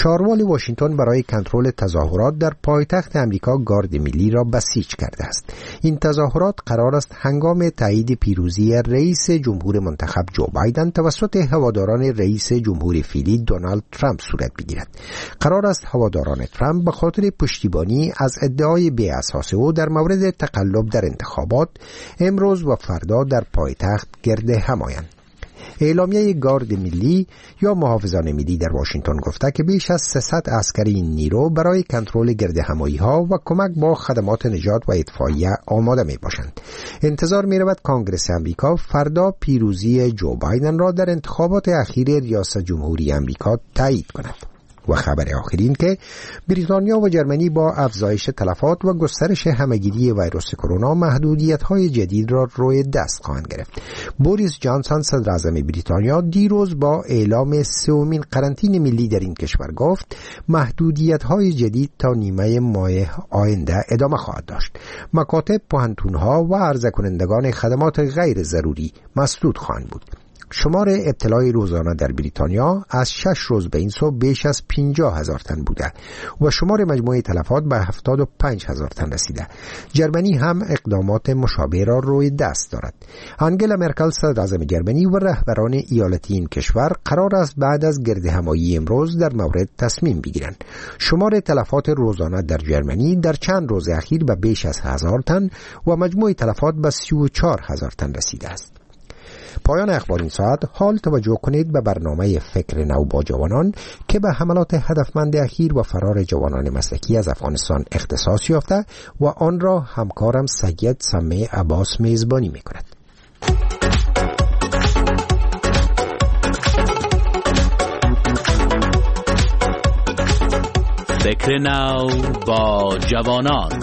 شاروال واشنگتن برای کنترل تظاهرات در پایتخت امریکا گارد ملی را بسیج کرده است. این تظاهرات قرار است هنگام تایید پیروزی رئیس جمهور منتخب جو بایدن توسط هواداران رئیس جمهور فعلی دونالد ترامپ صورت بگیرد. قرار است هواداران ترامپ به خاطر پشتیبانی از ادعای بی‌اساس او در مورد تقلب در انتخابات امروز و فردا در پایتخت گرد هم آیند. اعلامیه گارد ملی یا محافظان ملی در واشنگتن گفته که بیش از 300 عسکر این نیرو برای کنترل گردهمایی‌ها و کمک با خدمات نجات و اطفائیه آماده می باشند. انتظار می رود کانگرس امریکا فردا پیروزی جو بایدن را در انتخابات اخیر ریاست جمهوری امریکا تایید کند. و خبر آخرین که بریتانیا و جرمنی با افزایش تلفات و گسترش همه‌گیری ویروس کرونا محدودیت‌های جدید را روی دست خواهند گرفت. بوریس جانسون صدر اعظم بریتانیا دیروز با اعلام سومین قرنطینه ملی در این کشور گفت محدودیت‌های جدید تا نیمه ماه آینده ادامه خواهد داشت. مکاتب، پوهنتون‌ها و عرضه کنندگان خدمات غیر ضروری مسدود خواهند بود. شمار ابتلای روزانه در بریتانیا از 6 روز به این سو بیش از 50,000 تن بوده و شمار مجموعی تلفات به 75,000 تن رسیده. جرمنی هم اقدامات مشابه را روی دست دارد. آنگلا مرکل صدر اعظم جرمنی و رهبران ایالتی این کشور قرار است بعد از گردهمایی امروز در مورد تصمیم بگیرند. شمار تلفات روزانه در جرمنی در چند روز اخیر به بیش از 1000 تن و مجموع تلفات به 34,000 تن رسیده است. پایان اخبار این ساعت. حال توجه کنید به برنامه فکر نو با جوانان که به حملات هدفمند اخیر و فرار جوانان مسلکی از افغانستان اختصاص یافته و آن را همکارم سید سمع عباس میزبانی میکند. فکر نو با جوانان.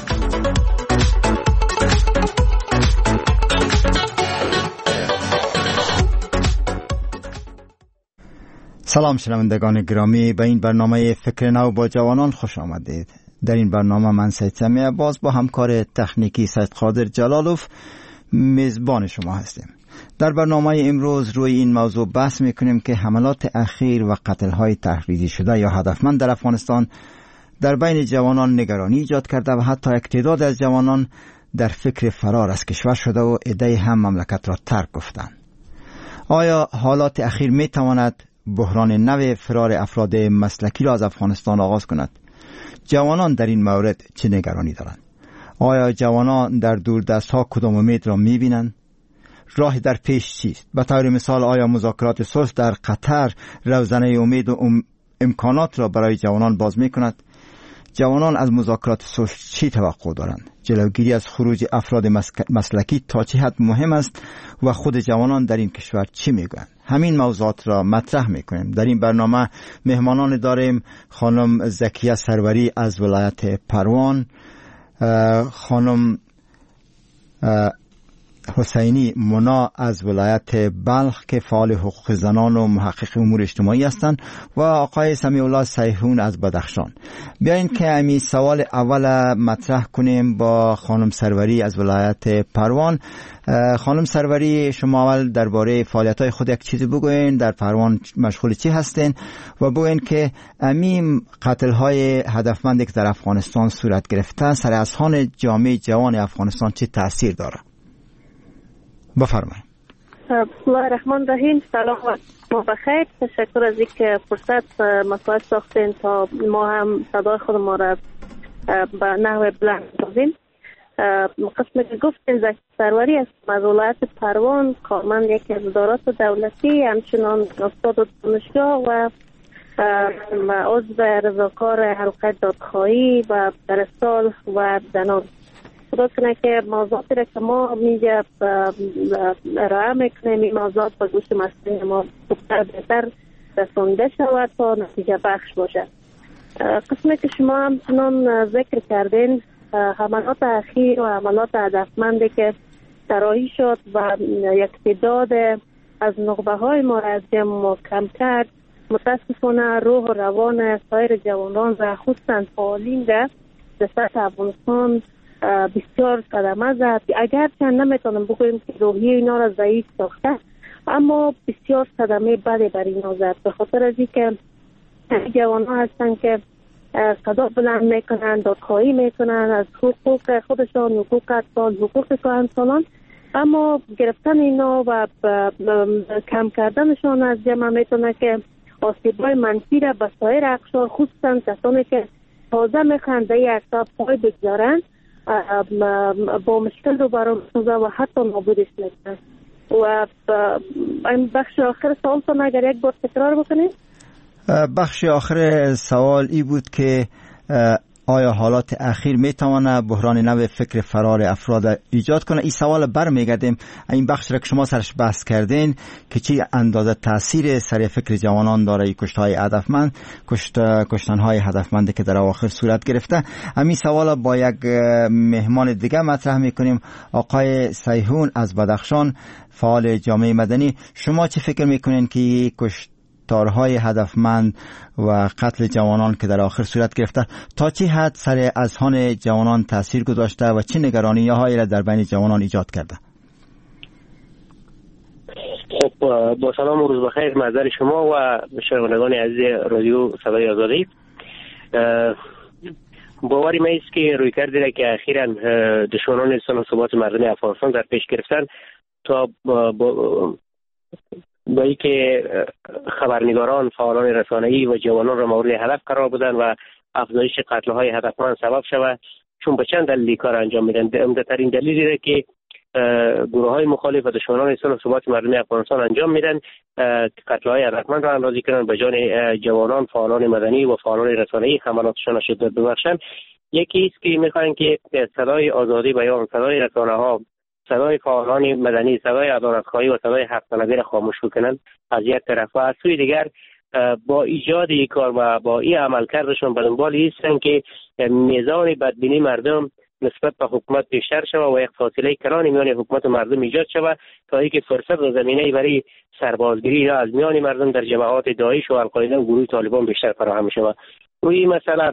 سلام شنوندگان گرامی، به این برنامه فکر نو با جوانان خوش آمدید. در این برنامه من سید سمع عباس با همکار تکنیکی سید قادر جلالوف میزبان شما هستیم. در برنامه امروز روی این موضوع بحث میکنیم که حملات اخیر و قتل‌های تحریضی شده یا هدفمند در افغانستان در بین جوانان نگرانی ایجاد کرده و حتی یک تعداد از جوانان در فکر فرار از کشور شده و عده‌ای هم مملکت را ترک گفتند. آیا حالات اخیر میتواند بحران نو فرار افراد مسلکی را از افغانستان آغاز کند؟ جوانان در این مورد چه نگرانی دارند؟ آیا جوانان در دوردست‌ها کدام امید را می‌بینند؟ راه در پیش چیست؟ به طور مثال آیا مذاکرات صلح در قطر روزنه امید و امکانات را برای جوانان باز می‌کند؟ جوانان از مذاکرات صلح چی توقع دارند؟ جلوگیری از خروج افراد مسلکی تا چه حد مهم است و خود جوانان در این کشور چی میگویند؟ همین موضوعات را مطرح میکنیم. در این برنامه مهمانان داریم: خانم زکیه سروری از ولایت پروان، خانم حسینی منا از ولایت بلخ که فعال حقوق زنان و محقق امور اجتماعی هستند و آقای سمیع الله سیحون از بدخشان. بیاین که امی سوال اول مطرح کنیم با خانم سروری از ولایت پروان. خانم سروری، شما اول درباره فعالیت‌های خود یک چیزی بگوین، در پروان مشغول چی هستین و بگوین که امی قتل‌های هدفمندی که در افغانستان صورت گرفته سر اذهان جامعه جوان افغانستان چه تأثیر داره؟ بفرمایید. بسم الله الرحمن الرحیم. سلام و ما بخیر. تشکر از اینکه فرصت مساعد ساختین تا ما هم صدای خود ما را به نحو بلند بازیم. قسمی که گفتین زکی سروری است از ولایت پروان، کارمند یکی از ادارات دولتی، همچنان استاد دانشگاه و عضو رضاکار حلقه دادخواهی و پرستار و زنان. خدا کنه که موضوعاتی را که ما اینجا ارائه میکنیم این موضوعات به گوش مسئولین ما بهتر رسانده شود تا نتیجه بخش باشه. قسمی که شما همچنان ذکر کردین حملات اخیر و حملات هدفمندی که طراحی شد و یک تعداد از نخبه های ما را از جمع کم کرد، متاسفانه روح و روان سایر جوانان و خصوصا فعالین در سطح افغانستان بسیار صدمه زد. اگرچه نمیتونم بگویم که روحیه اینا را ضعیف ساخته، اما بسیار صدمه بدی بر اینا زد، به خاطر از اینکه جوان ها هستن که صدا بلند میکنن، دادخواهی میکنن از حقوق خودشان، حقوق اطفال، حقوق کهنسالان، اما گرفتن اینا و کم کردنشان از جمع میتونه که آسیب‌های منفی را به سایر اقشار، خصوصا کسانی که تازه میخوان در یک اقشار پای بگذارن، با مشکل رو برمی‌سازه و حتی نابودش میکنه. و این بخش آخر سوالتون اگر یک بار تکرار بکنید. بخش آخر سوال ای بود که آیا حالات اخیر میتواند بحران نو فکر فرار افراد ایجاد کنه؟ این سوال برمیگردیم این بخش را که شما سرش بحث کردین که چی اندازه تاثیر سر فکر جوانان داره این کشتهای هدفمند، کشتنهای هدفمندی که در اواخر صورت گرفته. همین سوال با یک مهمان دیگه مطرح میکنیم، آقای سیهون از بدخشان، فعال جامعه مدنی. شما چه فکر میکنین که کشتارهای هدفمند و قتل جوانان که در آخر صورت گرفته تا چه حد سر اذهان جوانان تاثیر گذاشته و چه نگرانی‌هایی را در بین جوانان ایجاد کرده؟ خب با سلام و روز بخیر معذر شما و شنوندگان عزیز رادیو صدای آزادی. باوری ما است که رویکردی را که اخیراً دشمنان انسان و ثبات مردم افغانستان در پیش گرفتن تا با اینکه خبرنگاران، فعالان رسانه‌ای و جوانان را مورد هدف قرار بدن و افزایش قتل‌های هدفمند سبب شود، چون به چند دلیل کار انجام میدن. عمده‌ترین دلیلی را که گروه‌های مخالف و دشمنان انسان و ثبات مردم افغانستان انجام میدن قتل‌های هدفمند را اندازی کنند به جان جوانان، فعالان مدنی و فعالان رسانه‌ای حملاتشان را شدت ببخشند. یکی است که می‌خواهند که صدای آزادی بیان، صدای رسانه‌ها، صدای فعالان مدنی، صدای عدالت‌خواهی و صدای حق طلبی را خاموش کنند از یک طرف، و از سوی دیگر با ایجاد این کار و با این عملکردشون به دنبال هستند که میزان بدبینی مردم نسبت به حکومت بیشتر شود و یک فاصله کلان میان حکومت و مردم ایجاد شود تا اینکه فرصت و زمینه برای سربازگیری را از میان مردم در جماعات داعش و القاعده و گروه طالبان بیشتر فراهم شود. روی مسئله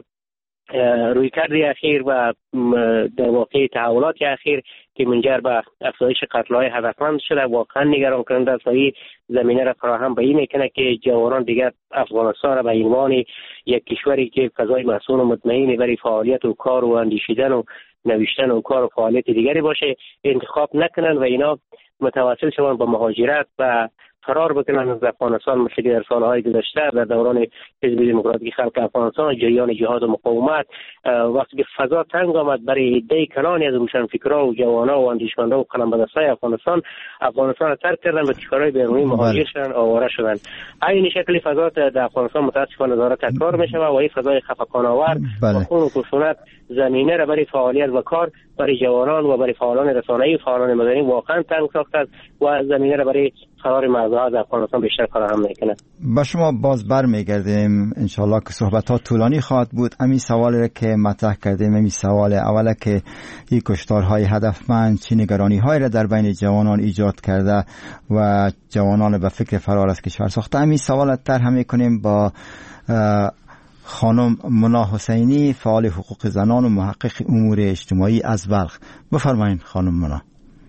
رویکرد اخیر و در واقع تحولات اخیر که منجر به افزایش قتل‌های هدفمند شده واقعا نگران کننده است و این زمینه را فراهم به این میکنه که جوانان دیگر افغانستان را به عنوان یک کشوری که فضای مسئول و مطمئنی برای فعالیت و کار و اندیشیدن و نوشتن و کار و فعالیت دیگری باشه انتخاب نکنن و اینا متوسل شوند به مهاجرت و فرار بکنن از افغانستان، مثل که در سالهای گذشته در دوران حزب دموکراتیک خلق افغانستان جریان جهاد و مقاومت وقتی که فضا تنگ آمد برای عده کلانی از روشنفکرها و جوانا و اندیشمندا و قلمبدستای افغانستان را ترک کردن و کشورهای بیرونی مهاجر شدن، آواره شدن. این شکلی فضا در افغانستان متاسفانه داره تکرار میشه و این فضای خفقان‌آور و خون و خشونت زمینه را برای فعالیت و کار برای جوانان و برای فعالان رسانه‌ای و فعالان مدنی واقعا تنگ ساخته است و زمینه را برای فرار مردم از افغانستان بیشتر فراهم میکنه. با شما باز برمیگردیم انشالله که صحبت‌ها طولانی خواهد بود. همین سوالی را که مطرح کردیم، همین سوال اوله که این کشتارهای هدفمند چه نگرانی‌هایی را در بین جوانان ایجاد کرده و جوانان به فکر فرار از کشور ساخته، همین سوال طرح می‌کنیم با خانم منا حسینی، فعال حقوق زنان و محقق امور اجتماعی از بلخ. بفرمایید خانم منا.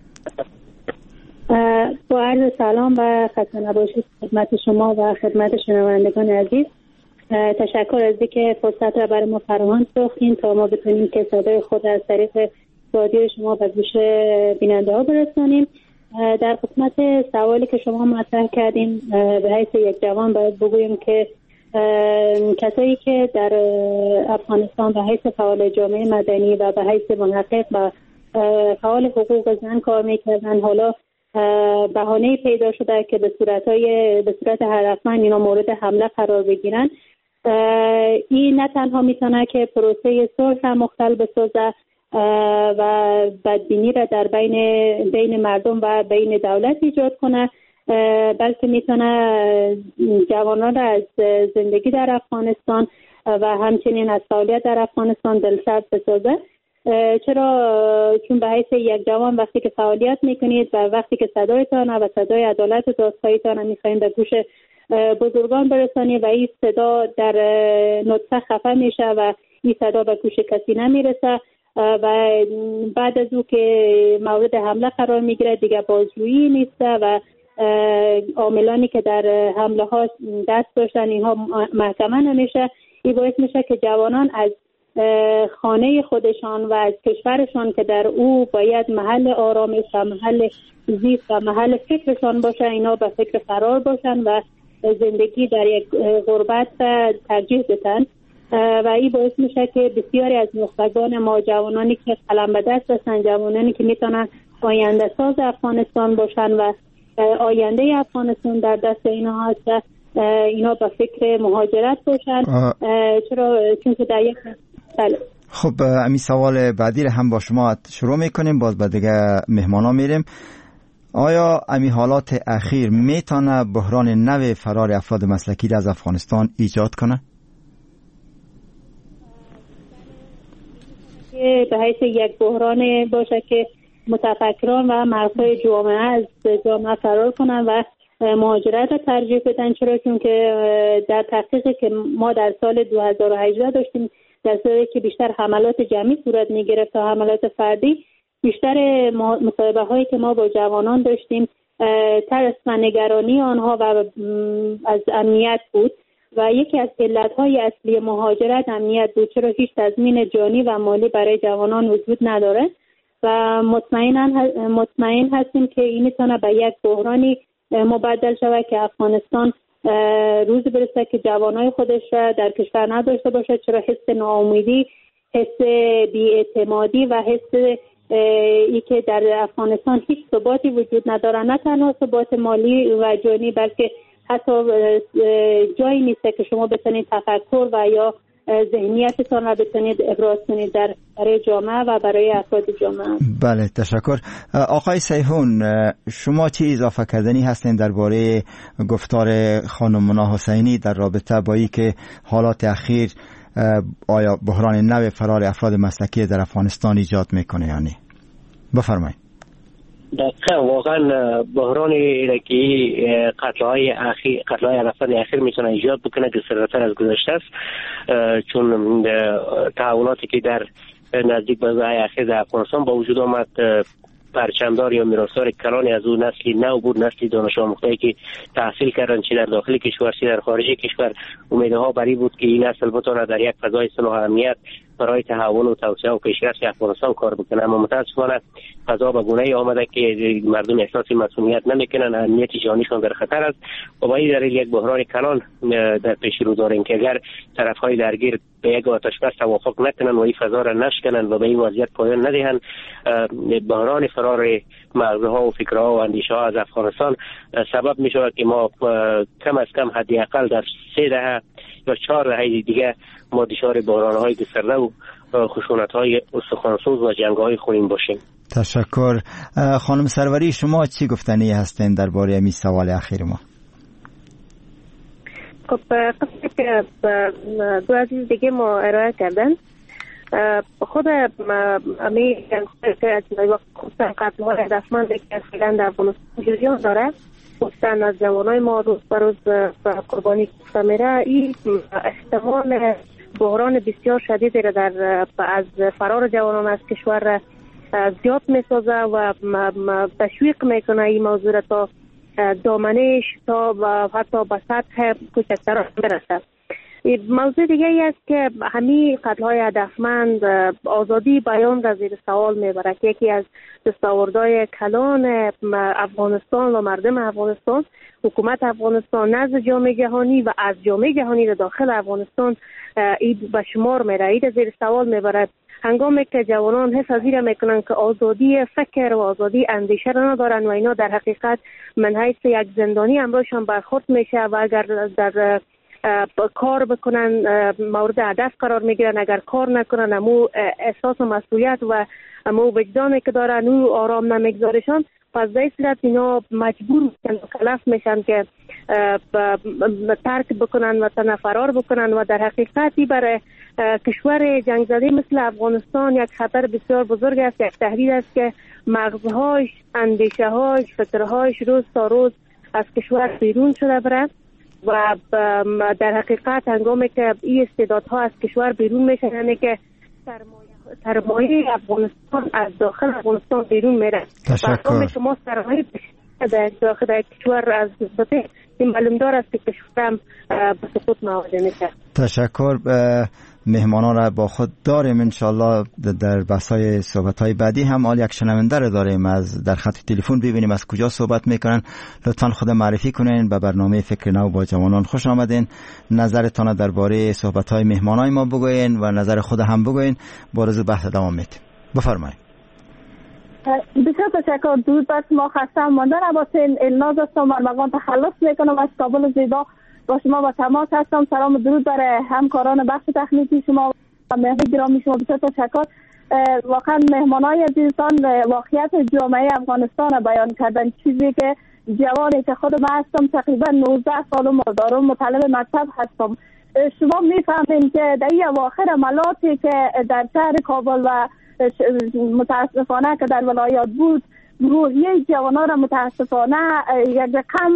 با عرض سلام و خسته نباشید خدمت شما و خدمت شنوندگان عزیز. تشکر از اینکه فرصت را برای ما فراهم ساختین تا ما بتونیم که صدای خود از طریق رادیو شما به گوش بیننده ها برسانیم. در خدمت سوالی که شما مطرح کردیم به حیث یک جوان باید بگوییم که کسایی که در افغانستان به حیث فعال جامعه مدنی و به حیث محقق و فعال حقوق زن کار میکردن، حالا بهانه‌ای پیدا شده که به صورت هدفمند اینا مورد حمله قرار بگیرن. این نه تنها میتونه که پروسه صلح مختل بسازه و بدبینی را در بین مردم و بین دولت ایجاد کنه، بلکه میتونه جوانان را از زندگی در افغانستان و همچنین از فعالیت در افغانستان دلسرد بسازه. چون به حیث یک جوان وقتی که فعالیت میکنید و وقتی که صدایتان و صدای عدالت و دادخواهیتان میخواین به گوش بزرگان برسانید و این صدا در نطفه خفه میشه و این صدا به گوش کسی نمیرسه و بعد از او که مورد حمله قرار میگیره دیگه بازجویی نیست و عاملانی که در حمله ها دست داشتن اینها محکمه نمیشه. این باعث میشه که جوانان از خانه خودشان و از کشورشان که در او باید محل آرامش و محل زیست و محل فکرشان باشه، اینا به فکر فرار باشن و زندگی در یک غربت ترجیح بدن و این باعث میشه که بسیاری از نخبگان ما، جوانانی که قلم به دست هستن، جوانانی که میتونن آینده ساز افغانستان باشن و آینده افغانستان در دست اینا هست، اینا به فکر مهاجرت باشن. چون که در یک خب امی سوال بعدی هم با شما شروع میکنیم، باز به دیگه مهمانا میریم. آیا امی حالات اخیر میتونه بحران نو فرار افراد مسلکی را از افغانستان ایجاد کنه؟ به حیث یک بحران باشه که متفکران و مردای جامعه از جامعه فرار کنن و مهاجرت را ترجیح بدن. چرا؟ چون که در تحقیقی که ما در سال 2018 داشتیم، در سالی که بیشتر حملات جمعی صورت میگرفت تا حملات فردی، بیشتر مصاحبه هایی که ما با جوانان داشتیم ترس و نگرانی آنها و از امنیت بود و یکی از علتهای اصلی مهاجرت امنیت بود. چرا؟ هیچ تضمین جانی و مالی برای جوانان وجود نداره و مطمئن هستیم که این میتونه به یک بحرانی مبدل شود که افغانستان روز برسه که جوانای خودش را در کشور نداشته باشه. چرا؟ حس ناامیدی، حس بی‌اعتمادی و حس ای که در افغانستان هیچ ثباتی وجود نداره، نه تنها ثبات مالی و جانی بلکه حتی جایی نیست که شما بتونید تفکر و یا ذهنیتتان را بتونید ابراز کنید برای جامعه و برای افراد جامعه. بله، تشکر. آقای سیحون، شما چی اضافه کردنی هستین درباره گفتار خانم منا حسینی در رابطه با اینکه حالات اخیر آیا بحران نو فرار افراد مسلکی در افغانستان ایجاد میکنه یا نه؟ بفرمایید. دقیقا واقعا بحران ایرکی قتل‌های افراد اخیر میتونه ایجاد بکنه که سرتر از گذشته است، چون تحولاتی که در نزدیک به روزهای اخیر در افغانستان با وجود آمد، پرچمدار یا میراثدار کلانی از اون نسلی نو بود، نسلی دانش آموخته که تحصیل کردن چه در داخل کشور چه در خارج کشور. امیدها بر این بود که این نسل بتونه در یک فضای صلح و امنیت برای تحول و توسعه و پیشرفت افغانستان کار بکنه، اما متاسفانه فضا به گونه‌ای آمده که مردم احساس مسئولیت نمیکنن، امنیت جانیشان در خطر است و با این دلیل یک بحران کلان در پیش رو داریم که اگر طرف‌های درگیر به یک آتش بس توافق نکنن و این فضا را نشکنن و به این وضعیت پایان ندهند، بحران فرار مغزها و فکرها و اندیشه ها از افغانستان سبب می شود که ما کم از کم حداقل در 3 دهه یا 4 دهه دیگه ما دچار بحران‌های گسترده و خشونت‌های استخوان‌سوز و جنگ‌های خونین باشیم. تشکر. خانم سروری، شما چی گفتنی هستین درباره این سوال اخیر ما؟ خب قصدی که دو عزیز دیگه ما ارائه کردن، خود امی که از وقت خودتن قتل‌های هدفمند که فعلا در افغانستان جریان داره، خودتن از جوانای ما روز به روز قربانی کشته میره، این احتمال بحران بسیار شدیدی را از فرار جوانان از کشور زیاد میسازه و تشویق میکنه این موضوع را تا دامنش تا حتی به سطح کوچکتر برسه. موضوع دیگه ای است که همین قتل‌های هدفمند آزادی بیان را زیر سوال میبره که یکی از دستاوردهای کلان افغانستان و مردم افغانستان، حکومت افغانستان نزد جامعه جهانی و از جامعه جهانی را داخل افغانستان این به شمار میره، این زیر سوال میبره. هنگامی که جوانان حس از این میکنن که آزادی فکر و آزادی اندیشه را ندارن و اینا در حقیقت من حیث یک زندانی امروزشان برخورد میشه و اگر در کار بکنن مورد هدف قرار میگیرن، اگر کار نکنن امو احساس مسئولیت و امو وجدانی که دارن او آرام نمیگذارشان، پس در این صورت اینا مجبور میشن و کلف میشن که ترک بکنن و فرار بکنن و در حقیقتی برای کشور جنگ زده مثل افغانستان یک خطر بسیار بزرگ است، یک تهدید است که مغزهاش، اندیشه‌هاش، فکرهاش روز تا روز از کشور بیرون شده بره و در حقیقت هنگامی که این استعدادها از کشور بیرون میشن، یعنی که سرمایه افغانستان از داخل افغانستان بیرون میره. تشکر. شما سرمایه در داخل کشور از این معلوم دار است که کشورم به سقوط مواجه میشه. تشکر. مهمانان را با خود داریم انشالله. در بحث‌های صحبت‌های بعدی هم حال یک شنونده را داریم از در خط تلفن، ببینیم از کجا صحبت میکنن. لطفاً خود معرفی کنین. به برنامه فکر نو با جوانان خوش آمدین. نظرتان درباره صحبت‌های مهمانای ما بگوین و نظر خود هم بگوین. با رضا بحث دوام میدیم. بفرمایید. بسیار تشکر. درود بر شما. خسته مانده نباشین. الناز هستم، ارمغان تخلص میکنم از کابل زیبا. با شما با تماس هستم. سلام و درود بر همکاران بخش تکنیکی شما و مهمان گرامی شما. بسیار تشکر. واقعا مهمانای عزیزان واقعیت جامعه افغانستان بیان کردن، چیزی که جوانی که خود من هستم تقریبا 19 سالم دارم، مطالب مکتب هستم. شما میفهمین که در این اواخر عملاتی که در شهر کابل و متاسفانه که در ولایات بود، روحیه جوانان را متاسفانه یک رقم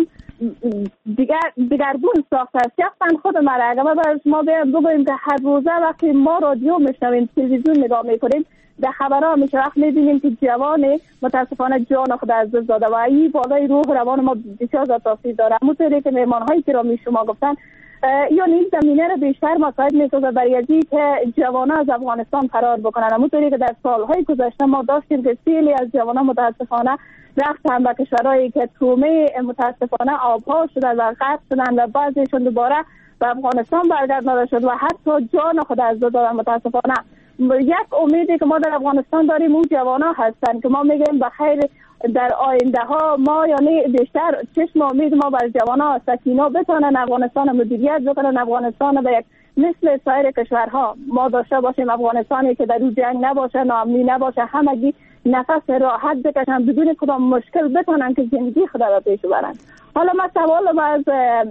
دیگرگون ساخته است. شخصا خود من اگر برای شما بگویم که هر روزه وقتی ما رادیو میشنویم، تلویزیون نگاه میکنیم، در خبرها میشه وقت میبینیم که جوان متاسفانه جان خود از دست داده و این بالای روح روان ما بسیار زیاد تاثیر داره. همونطوری که مهمان‌هایی که را شما گفتن، یعنی این زمینه را بیشتر مساعد میسازه برای اینکه جوانان از افغانستان فرار بکنن. همونطوری که در سالهای گذشته ما داشتیم که سیلی از جوانان متاسفانه رفتن به کشورهایی که تومه متاسفانه آبها شدن و غرق شدن و بعضیشون دوباره به افغانستان برگردانده شد و حتی جان خود از دست دادن. متاسفانه یک امیدی که ما در افغانستان داریم اون جوانان هستن که ما میگیم بخیر در آینده ها ما، یعنی بیشتر چشم امید ما بر جوانان است که اینا بتونن افغانستان مدیریت بکنن، افغانستان به یک مثل سایر کشورها ما داشته باشیم، افغانستانی که در اون جنگ نباشه، ناامنی نباشه، همگی نفس راحت بکشن بدون کدام مشکل بتونن که زندگی خود را پیش ببرن. حالا من سوال از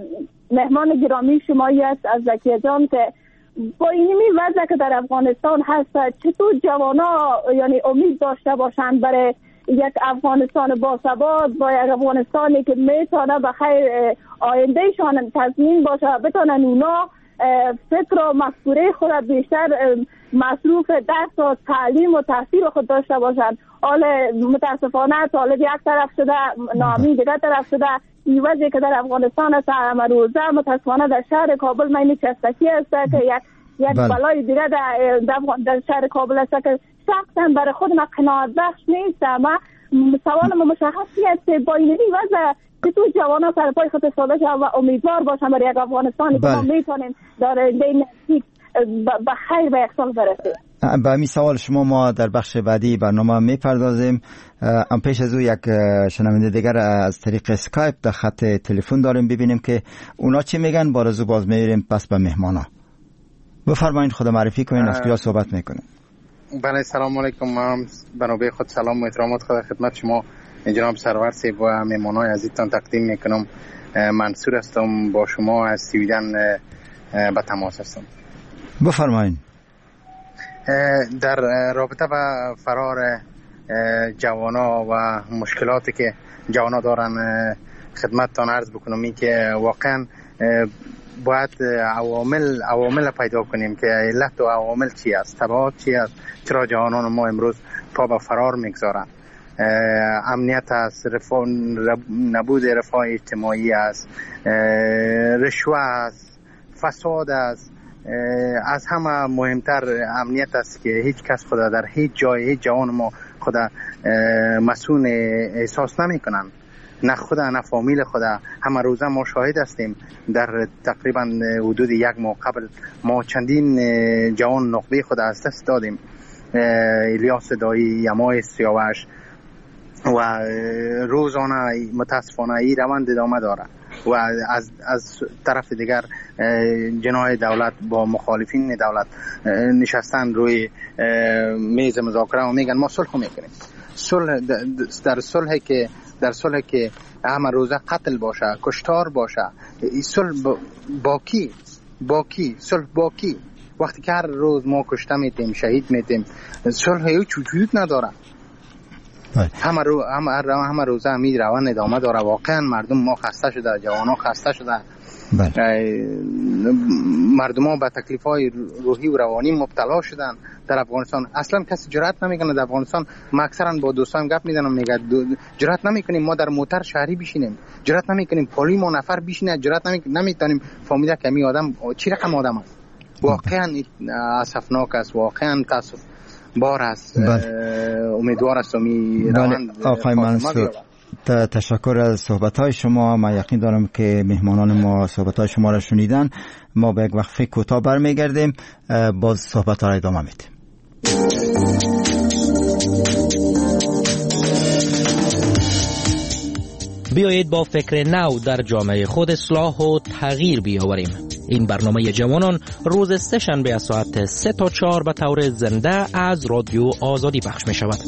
مهمان گرامی شمایی است از زکیه جان که با این وضع که در افغانستان هست چطور جوانا یعنی امید داشته باشند برای یک افغانستان باثبات، با یک افغانستانی که میتونه بخیر آیندهشان تضمین باشه، بتونن اونا فکر و مفکوره خود بیشتر مصروف درس و تعلیم و تحصیل خود داشته باشند. حال متاسفانه طالب یک طرف شده، ناامید دیگر طرف شده. این وضعی که در افغانستان است همه روزه متاسفانه در شهر کابل مینی چستکی است که یک بلای دیگر در شهر کابل است که شخصا برای خود من قناعت بخش نیست. اما سوال ما مشخصی است که با این وضع که تو جوانا سر پای خود ایستاده و امیدوار باشن برای یک افغانستانی که ما میتونیم در نزدیک به خیر به یک سال برسیم. به همین سوال شما ما در بخش بعدی برنامه میپردازیم. ام پیش از او یک شنونده دیگر از طریق اسکایپ در خط تلفن داریم، ببینیم که اونا چی میگن. با رضا باز میریم پس به مهمانا. بفرمایید خود معرفی کنین، از کجا صحبت میکنین؟ بله سلام علیکم. من بنابه خود سلام و احترامات خود خدمت شما جناب سرور صاحب و مهمانای عزیزتان تقدیم میکنم. منصور هستم، با شما از سویدن به تماس هستم. بفرمایید. در رابطه با فرار جوانا و مشکلاتی که جوانا دارن خدمتتان عرض بکنم این که واقعا باید عوامل پیدا کنیم که علت و عوامل چی است، تبعات چی است، چرا جوانان ما امروز پا به فرار میگذارن. امنیت است، نبود رفاه اجتماعی است، رشوه است، فساد است. از همه مهمتر امنیت است که هیچ کس خدا در هیچ جای هیچ جوان ما خدا مسئول احساس نمی کنن، نه خدا نه فامیل خدا. همه روزه ما شاهد هستیم در تقریبا حدود یک ماه قبل ما چندین جوان نخبه خدا از دست دادیم. الیاس دایی، یمای سیاوش و روزانه متاسفانه این روند ادامه داره و از طرف دیگر جناح دولت با مخالفین دولت نشستن روی میز مذاکره و میگن ما صلح میکنیم. صلح در صلح که همه روزه قتل باشه، کشتار باشه، صلح باکی صلح باکی. وقتی که هر روز ما کشته میتیم، شهید میتیم، صلح هیچ وجود نداره. همه روزه همین روان ادامه داره. واقعا مردم ما خسته شده، جوانان خسته شده. مردم ها به تکلیف های روحی و روانی مبتلا شدن در افغانستان. اصلا کسی جرأت نمیکنه در افغانستان. ما اکثرا با دوستان گپ میزنم، میگه جرأت نمیکنیم ما در موتر شهری بشینیم، جرأت نمیکنیم پلی ما نفر بشینه، جرأت نمیتونیم فهمیده که می آدم چی رقم آدم است. واقعا اسفناک است، واقعا تاسف بار است. امیدوار است می آقای منصور تشکر از صحبت‌های شما. من یقین دارم که مهمانان ما صحبت‌های شما را شنیدن. ما به یک وقفه کوتاه برمیگردیم، باز صحبت‌ها را ادامه میدیم. بیایید با فکر نو در جامعه خود اصلاح و تغییر بیاوریم. این برنامه جوانان روز سه‌شنبه از ساعت 3 تا 4 به طور زنده از رادیو آزادی پخش می شود.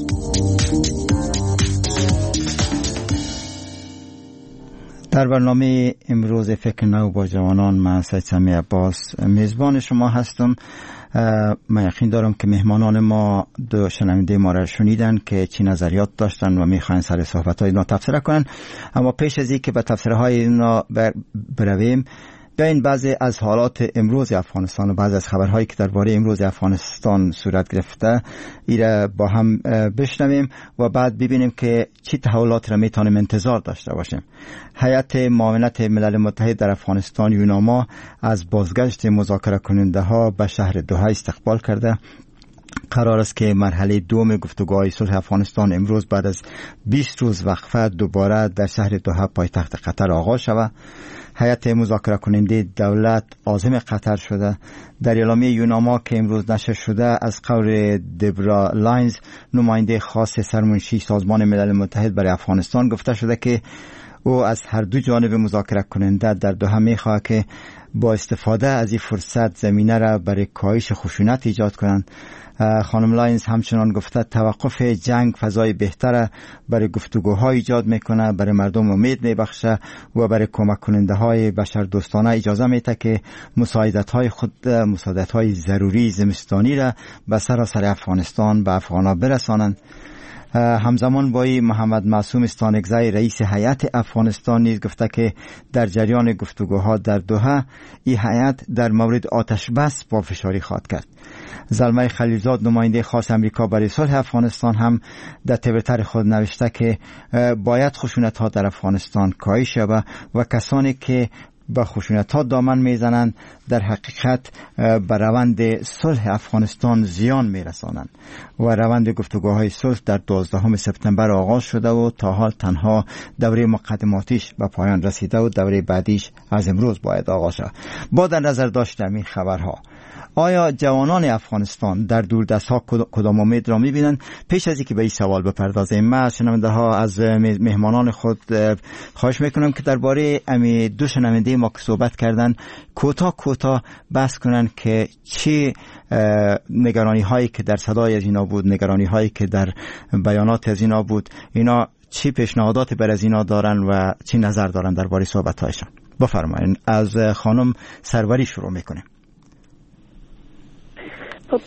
در برنامه امروز فکر نو با جوانان من سید سمی عباس میزبان شما هستم. من یقین دارم که مهمانان ما دو شنونده ما را شنیدن که چی نظریات داشتن و میخواین سر صحبت‌های اینا تفسیر کنن. اما پیش از اینکه به تفسیرهای اینا برویم، بیاین بعضی از حالات امروز افغانستان و بعضی از خبرهایی که درباره امروز افغانستان صورت گرفته ایره با هم بشنویم و بعد ببینیم که چی تحولات را میتونیم انتظار داشته باشیم. هیئت معاونت ملل متحد در افغانستان یوناما از بازگشت مذاکره کننده ها به شهر دوحه استقبال کرده. قرار است که مرحله دوم گفتگوهای صلح افغانستان امروز بعد از 20 روز وقفه دوباره در شهر دوحه پایتخت قطر آغاز شود. هیئت مذاکره کننده دولت عازم قطر شده. در اعلامیه یوناما که امروز نشر شده از قول دبرا لاینز، نماینده خاص سرمنشی سازمان ملل متحد برای افغانستان، گفته شده که او از هر دو جانب مذاکره کننده در دوحه می‌خواهد که با استفاده از این فرصت زمینه را برای کاهش خشونت ایجاد کنند. خانم لاینز همچنان گفته توقف جنگ فضای بهتر برای گفتگوها ایجاد میکنه، برای مردم امید میبخشه و برای کمک کننده های بشردوستانه اجازه میده که مساعدت های ضروری زمستانی را به سراسر افغانستان به افغانا برسانند. همزمان با محمد معصوم استانکزی رئیس هیئت افغانستان نیز گفته که در جریان گفتگوها در دوحه این هیئت در مورد آتش بس پافشاری خواهد کرد. زلمه خلیلزاد نماینده خاص امریکا برای صلح افغانستان هم در توییتر خود نوشته که باید خشونت ها در افغانستان کاهش شود و کسانی که به خشونت ها دامن میزنند در حقیقت به روند صلح افغانستان زیان میرسانند و روند گفتگوهای صلح در 12 سپتامبر آغاز شده و تا حال تنها دوره مقدماتیش به پایان رسیده و دوره بعدیش از امروز باید آغاز شود. با در نظر داشتن این خبرها، آیا جوانان افغانستان در دوردست‌ها کدام امید را می‌بینند؟ پیش از اینکه به این سوال بپردازیم، من شنونده‌ها از مهمانان خود خواهش می‌کنم که درباره امی دو شنونده ما که صحبت کردن کوتاه بحث کنن که چی نگرانی‌هایی که در صدای از اینا بود، نگرانی‌هایی که در بیانات از اینا بود، اینا چی پیشنهادات بر از اینا دارن و چی نظر دارن درباره صحبت‌هایشان. بفرمایید. از خانم سروری شروع می‌کنیم. خب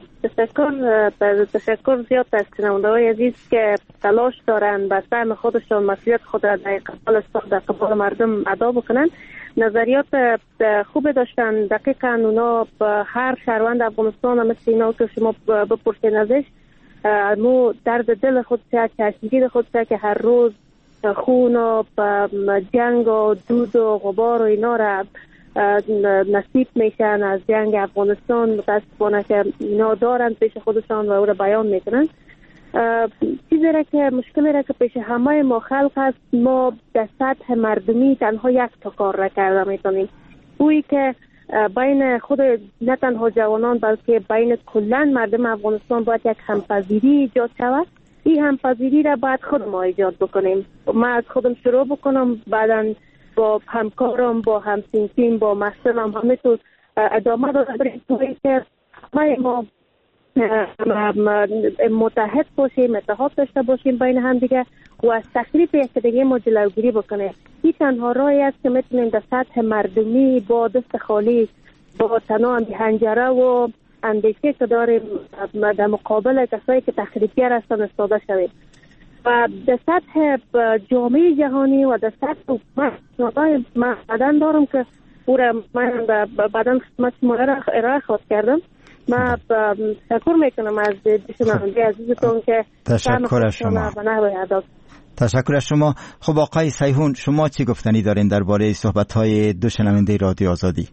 تشکر زیاد از شنونده‌های عزیز که تلاش دارن به سهم خودشون مسئولیت خود را در قبال مردم ادا بکنن. نظریات خوب داشتن. دقیقاً اونا به هر شهروند افغانستان مثل اینا که شما بپرسین ازش، مو درد دل خود چشمگیر خود که هر روز خون و جنگ و دود و غبار و اینا را نصیب میشن از جنگ افغانستان. متاسفانه که اینا دارن پیش خودشان و او را بیان میکنن. چیزی را که مشکلی را که پیش همه ما خلق است، ما در سطح مردمی تنها یک تا کار را کرده میتونیم، اویی که بین خود نه تنها جوانان بلکه بین کلن مردم افغانستان باید یک همپذیری ایجاد شود. این همپذیری را باید خود ما ایجاد بکنیم. من از خودم شروع بکنم، بعداً با همکارم، با همسنفیم، با محصلم همینطور ادامه دادم که همه ما متحد باشیم، اتحاد داشته باشیم بین هم دیگه و از تخریب یکدیگه ما جلوگیری بکنیم. این تنها راهی است که میتونیم در سطح مردمی با دست خالی، با تنها حنجره و اندیشه که داریم در مقابل کسایی که تخریبگر هستن استفاده شویم. و در سطح جامعه جهانی و در سطح من دارم که او را من بعدا خدمت شما را ارائه خواهد کردم. من تشکر میکنم از شنونده عزیزتون که تشکر از شما. تشکر از شما. خب آقای سیحون، شما چی گفتنی دارین درباره صحبت‌های دو شنونده رادیو آزادی؟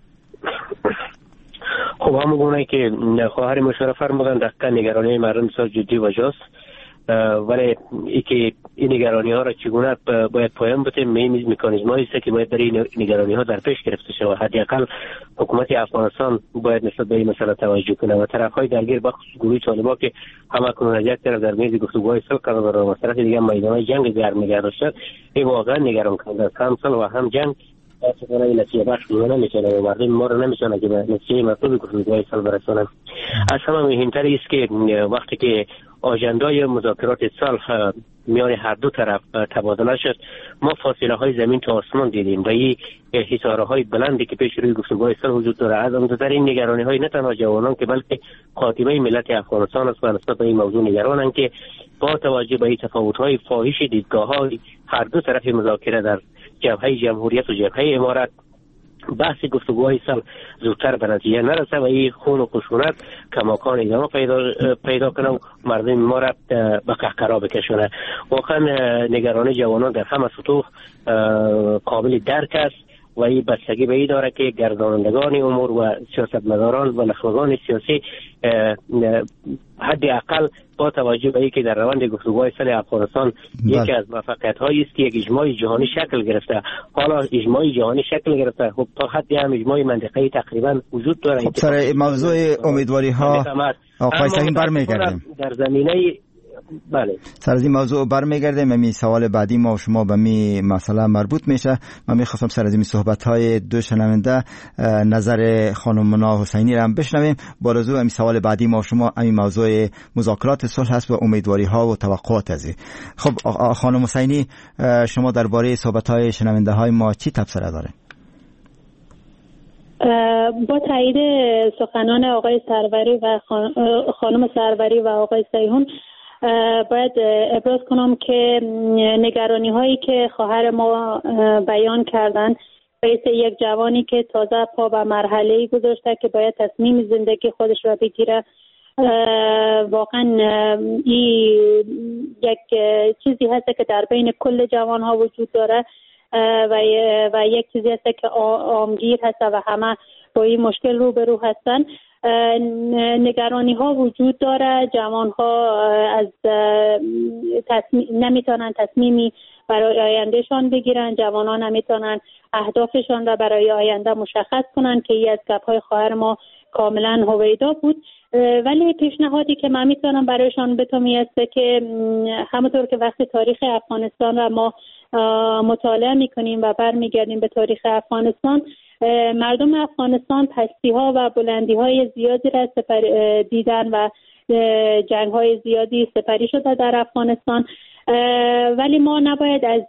خب همون گونه که خواهر مشرف فرمودن دقیقاً نگرانی مردم بسیار جدی و جاست، ولی این نگرانی ها را چگونه باید پایان بدیم، این مکانیزم‌هایی است که باید برای این نگرانی ها در پیش گرفته شود. حداقل حکومت افغانستان باید نسبت به این مسئله توجه کنه و طرف‌های درگیر بخصوص گروه طالبان که همکنون از یک طرف در میز گفتگوهای صلح قرار دارند و طرف دیگر میدان جنگ گرم نگه داشته، این واقعا نگران کننده است. هم صلح و هم جنگ این نتیجه بخش نمی‌تونه و مردم ما رو نمی‌تونه که به نتیجه مطلوب گفتگوهای صلح برسونن. از همه مهمتر است که وقتی که آژندای مذاکرات صلح میان هر دو طرف تبادله شد، ما فاصله های زمین تا آسمان دیدیم و این حصاره های بلندی که پیش روی گفتگوهای صلح وجود داره. از عمدتر این نگرانی های نه تنها جوانان که بلکه خاتمه ملت افغانستان است و نسبت به این موضوع نگرانند که با توجه به این تفاوت های فاحش دیدگاه های هر دو طرف مذاکره در جبهه جمهوریت و جبهه امارات، بحث گفتگوهای صلح زودتر به نتیجه نرسه و این خون و خشونت کماکان ادامه پیدا کنه و مردم ما را به قهقرا بکشونه. واقعا نگرانی جوانان در همه سطوح قابل درک است و این بستگی به این داره که گردانندگان امور و سیاستمداران و نخبگان سیاسی حداقل با توجه به اینکه در روند گفتگوهای صلح افغانستان یکی از موفقیت‌هایی است که یک اجماع جهانی شکل گرفته. حالا اجماع جهانی شکل گرفته، خب تا حدی هم اجماع منطقه‌ای تقریبا وجود داره. خب سر موضوع امیدواری‌ها آقای سعیم برمیگردیم در زمینه بله. سر از این موضوع برمیگردیم. می سوال بعدی ما و شما به می مسئله مربوط میشه. من میخواستم سر از این صحبت‌های دو شنونده نظر خانم منا حسینی را هم بشنویم. با رجوع این سوال بعدی ما و شما این موضوع مذاکرات صلح هست و امیدواری‌ها و توقعات از این. خب خانم حسینی، شما درباره صحبت‌های شنونده‌های ما چی تبصره دارید؟ با تایید سخنان آقای سروری و خانم سروری و آقای سیحون باید ابراز کنم که نگرانی هایی که خواهر ما بیان کردن رئیس یک جوانی که تازه پا به مرحله‌ای گذاشته که باید تصمیم زندگی خودش را بگیره، واقعا این یک چیزی هست که در بین کل جوان ها وجود داره و یک چیزی هست که عامگیر هست و همه با این مشکل روبرو هستن. نگرانی ها وجود داره، جوان ها از نمیتونن تصمیمی برای آیندهشان بگیرن، جوانان نمیتونن اهدافشان را برای آینده مشخص کنن که این از گپ‌های خواهر ما کاملا هویدا بود. ولی پیشنهادی که من میتونم برایشان بتم است که همونطور که وقتی تاریخ افغانستان را ما مطالعه میکنیم و برمیگردیم به تاریخ افغانستان، مردم افغانستان پستی‌ها و بلندی‌های زیادی را دیدن و جنگ‌های زیادی سپری شده در افغانستان، ولی ما نباید از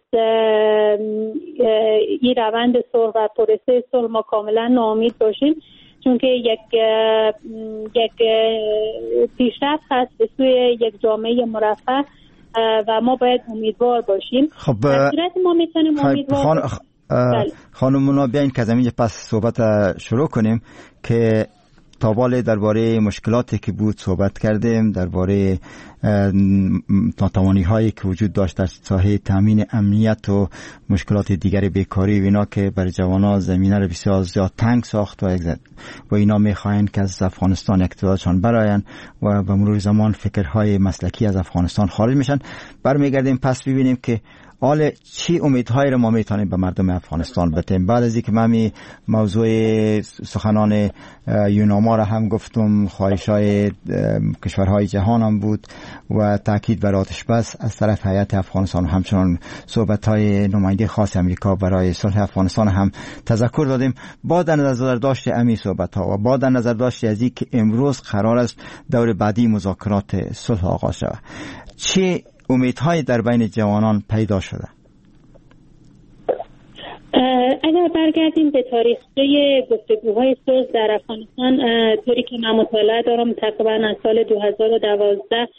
این روند صلح و پروسه صلح ما کاملا ناامید باشیم، چون که یک پیشرفت هست به سوی یک جامعه مرفه و ما باید امیدوار باشیم. خب ما میتونیم امیدوار خانم مونا، بیاین که از اینجا پس صحبت شروع کنیم که تابال درباره مشکلاتی که بود صحبت کردیم، درباره ناتوانی هایی که وجود داشت در ساحه تامین امنیت و مشکلات دیگر بیکاری و اینا که برای جوانان زمینه رو بسیار زیاد تنگ ساخت و اینا میخواین که از افغانستان اقتدارشان براین و به مرور زمان فکرهای مسلکی از افغانستان خارج میشن. برمیگردیم پس ببینیم که حالا چی امیدهایی رو ما میتونیم به مردم افغانستان بدیم. بعد از اینکه من موضوع سخنان یوناما را هم گفتم، خواهش‌های کشورهای جهان هم بود و تاکید بر آتش بس از طرف هیئت افغانستان و همچنان صحبت‌های نماینده خاص امریکا برای صلح افغانستان هم تذکر دادیم. با در نظر داشت امی صحبت‌ها و با در نظر داشت از اینکه امروز قرار است دور بعدی مذاکرات صلح آغاز شود، چه امیدهایی در بین جوانان پیدا شده؟ اگر برگردیم به تاریخچه گفتگوهای صلح در افغانستان، طوری که من مطالعه دارم تقریبا از سال 2012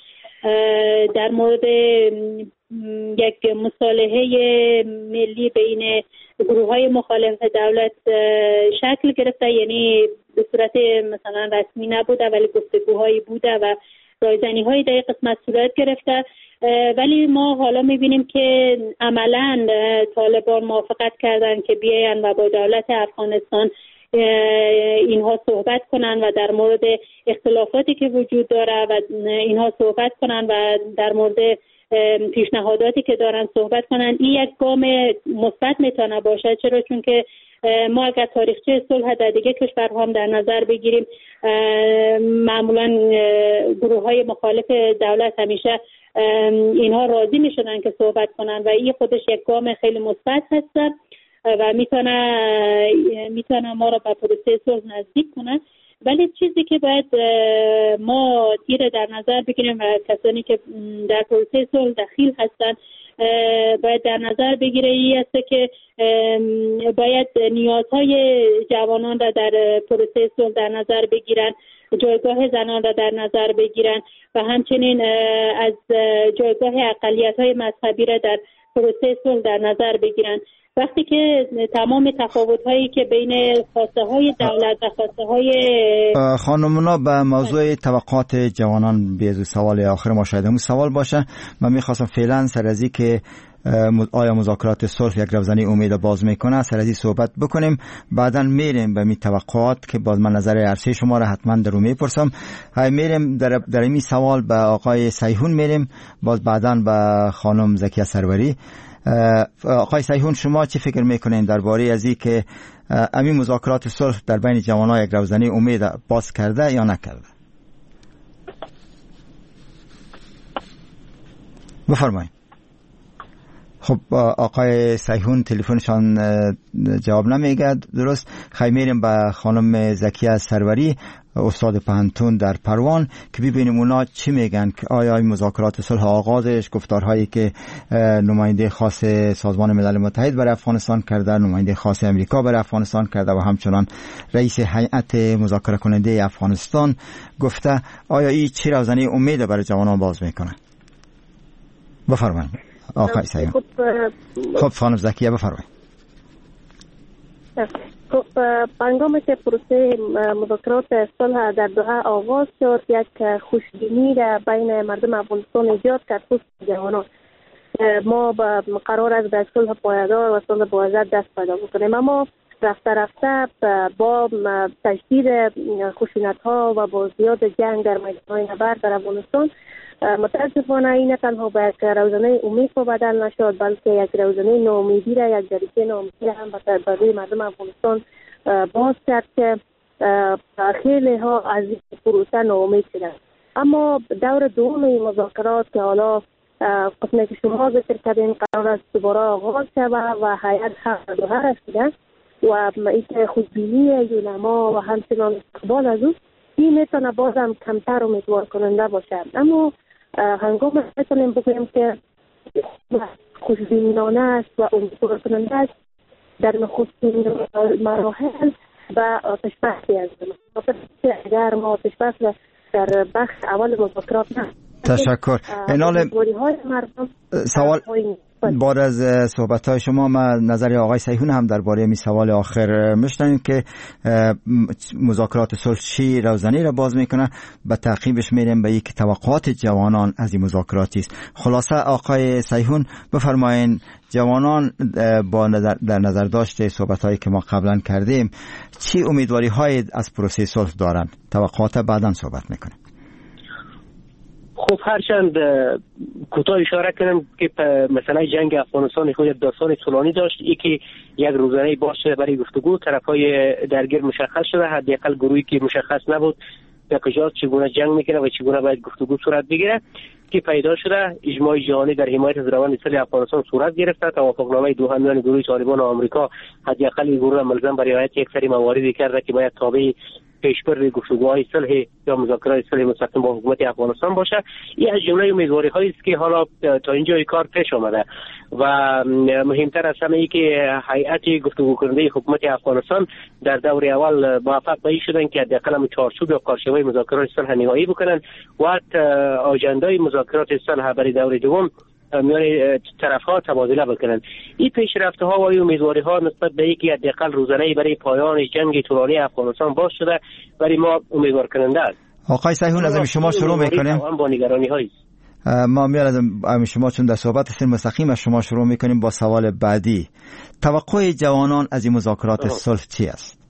در مورد یک مصالحه ملی بین گروه‌های مخالف دولت شکل گرفته، یعنی به صورت مثلا رسمی نبوده ولی گفتگوهایی بوده و رایزنی‌های در قسمت صورت گرفته. ولی ما حالا می‌بینیم که عملاً طالبان موافقت کردن که بیاین و با دولت افغانستان اینها صحبت کنن و در مورد اختلافاتی که وجود داره و اینها صحبت کنن و در مورد پیشنهاداتی که دارن صحبت کنن. این یک گام مثبت میتونه باشه. چرا؟ چون که ما اگر تاریخچه صلح در دیگه کشورها هم در نظر بگیریم، معمولا گروه‌های مخالف دولت همیشه اینها راضی میشدن که صحبت کنن و این خودش یک گام خیلی مثبت هست و میتونه ما را به پروسه صلح نزدیک کنه. ولی چیزی که باید ما تیر در نظر بگیریم و کسانی که در پروسه صلح دخیل هستن باید در نظر بگیره این است که باید نیازهای جوانان را در پروسه صلح در نظر بگیرن، جایگاه زنان را در نظر بگیرن و همچنین از جایگاه اقلیت‌های مذهبی را در پروسه صلح در نظر بگیرن. وقتی که تمام تفاوت‌هایی که بین خواسته‌های دولت و خواسته‌های خانمونا به موضوع توقعات جوانان به سوال آخر ما شاید همون سوال باشه. من می‌خواستم فعلا سر از این که آیا مذاکرات صلح یک روزنه امید باز میکنه سر از این صحبت بکنیم، بعداً میریم به می توقعات که باز من نظر عرصه شما را حتما در رو میپرسم. میریم در این سوال به آقای سیحون میریم، باز بعداً به خانم زکیه سروری. آقای سیحون، شما چی فکر میکنین درباره از این که همین مذاکرات صلح در بین جوانان یک روزنه امید باز کرده یا نکرده؟ بفرمایید. خب آقای سیحون تلفنشان جواب نمیگه، درست. خیلی میریم به خانم زکیه سروری، استاد پهنتون در پروان، که ببینیم اونا چی میگن که آیا مذاکرات صلح آغازش، گفتارهایی که نماینده خاص سازمان ملل متحد برای افغانستان کرده، نماینده خاص امریکا برای افغانستان کرده و همچنان رئیس هیئت مذاکره کننده افغانستان گفته، آیا این چی روزنه امید برای جوانان باز میکنه؟ بفرمایید آقای سیحون. خب خانم زکیه بفرمایید. خب هنگامی که پروسه مذاکرات صلح در دوحه آغاز شد، یک خوشبینی در بین مردم افغانستان ایجاد کرد، خصوصا جوانان. ما قرار است به صلح پایدار و صلح باوجد دست پیدا بکنیم، اما رفته رفته با تشدید خشونت‌ها و با زیاد جنگ در میدان‌های نبرد در افغانستان، متاسفانه این نه تنها به یک روزنه امید بدل نشد، بلکه یک روزنه ناامیدی را، یک دریچه ناامیدی را هم به روی مردم افغانستان باز کرد که خیلی ها از این پروسه ناامید شدند. اما دور دوم مذاکرات که حالا قسمی که شما ذکر کردین قرار است دوباره آغاز شود و هیئت هم دوحه رسیده و این خوشبینی علما و همچنان استقبال از او، این میتونه بازم کمتر امیدوار کننده باشه. اما هنگام میتونیم بگوییم که خوشبینانه است و امیدوار کننده است در نخستین مراحل و آتش بسی است. اگر ما آتش بس در بخش اول مذاکرات نه. تشکر. اینال سوال بعد از صحبت‌های شما من نظر آقای سیحون هم درباره می سوال آخر میشنویم که مذاکرات صلح چی روزنه را باز میکنه. به تعقیبش میریم به یک توقعات جوانان از این مذاکراتی است. خلاصه آقای سیحون بفرمایین، جوانان با در نظر داشته صحبت‌هایی که ما قبلا کردیم چی امیدواری‌های از پروسه صلح دارن؟ توقعات بعداً صحبت میکنیم. خب هرچند کوتاه اشاره کنم که مثلا جنگ افغانستان خود یک داستان طولانی داشت، ای که یک روزانه باشه برای گفتگو، طرفای درگیر مشخص شده، حداقل گروهی که مشخص نبود به کجا چگونه جنگ میکنه و چگونه باید گفتگو صورت بگیره که پیدا شده. اجماع جهانی در حمایت از روند صلح افغانستان صورت گرفته. توافقنامه دوحه میان گروه طالبان و آمریکا حداقل این گروه ملزم به رعایت یک سری مواردی کرده که باید تابع پیشبرد گفتگوهای صلح یا مذاکرات صلح مستقیم با حکومت افغانستان باشه. این از جمله امیدواری هایی است که حالا تا اینجای کار پیش آمده و مهمتر از همه ای که هیئت گفتگو کننده حکومت افغانستان در دور اول موفق به این شدن که حداقل چارچوب یا کارشوی مذاکرات صلح نهایی بکنن و آجندای مذاکرات صلح برای دور دوم میان طرف‌ها تبادله بکنن. این پیشرفت‌ها و امیدواری‌ها نسبت به اینکه حداقل روزانه‌ای برای پایان جنگ طولانی افغانستان باز شده برای ما امیدوار کننده است. آقای صحیحون از شما شروع می‌کنیم. با نگرانی‌هایی ما میاد از شما چون در صحبت هستیم مستقیم از شما شروع می‌کنیم با سوال بعدی. توقع جوانان از این مذاکرات صلح چی است؟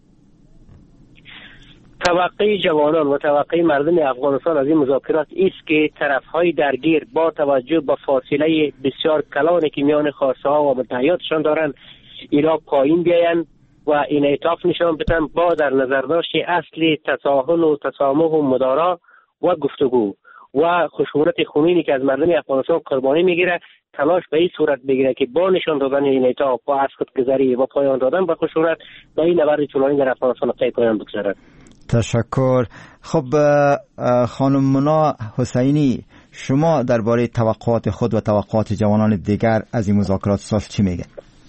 توقع جوانان و توقع مردم افغانستان از این مذاکرات است که طرف‌های درگیر با توجه به فاصله بسیار کلانی که میان خواسته‌ها و متحداتشان دارند اینا پایین بیاین و انعطاف نشان بدن با در نظر داشت اصل تساهل و تسامح و مدارا و گفتگو و خشونت خونینی که از مردم افغانستان قربانی میگیره تلاش به این صورت بگیره که با نشان دادن انعطاف و از خودگذری و پایان دادن به خشونت به این نبرد طولانی در افغانستان پی پایان بگذارد. تشکر. خب خانم منا حسینی، شما درباره توقعات خود و توقعات جوانان دیگر از این مذاکرات صلح چی میگن؟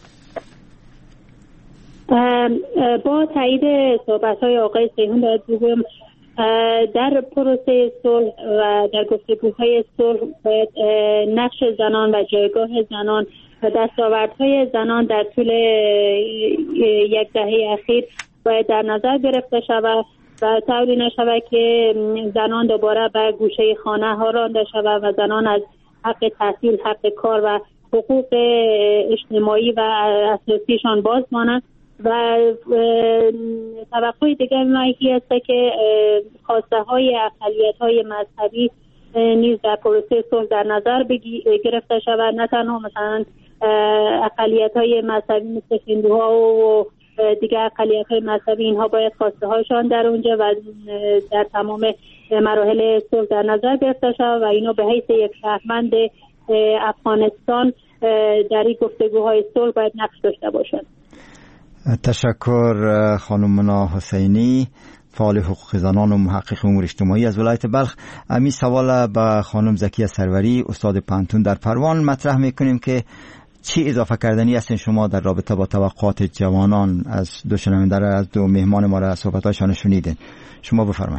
با تایید صحبت‌های آقای صحیحون باید بگویم در پروسه صلح و در گفتگوهای صلح باید نقش زنان و جایگاه زنان و دستاوردهای زنان در طول یک دهه اخیر باید در نظر گرفته شود و طوری نشود که زنان دوباره به گوشه خانه ها رانده شود و زنان از حق تحصیل، حق کار و حقوق اجتماعی و اساسیشان باز مانند. و توقع دیگر مایهی است که خواسته های اقلیت های مذهبی نیز در پروسه صلح در نظر گرفته شود، نه تنها مثلا اقلیت های مذهبی مثل هندوها و دیگر اقلیت های مذهبی، اینها باید خواسته هاشان در اونجا و در تمام مراحل صلح در نظر گرفته شود و اینا به حیث یک شهروند افغانستان در این گفتگوهای صلح باید نقش داشته باشند. تشکر خانم منا حسینی، فعال حقوق زنان و محقق امور اجتماعی از ولایت بلخ. امی سوال به خانم زکیه سروری، استاد پانتون در پروان مطرح میکنیم که چی اضافه کردنی هستین شما در رابطه با توقعات جوانان؟ از دو شنونده را، از دو مهمان ما را صحبتاشان شنیدین، شما بفرمایید.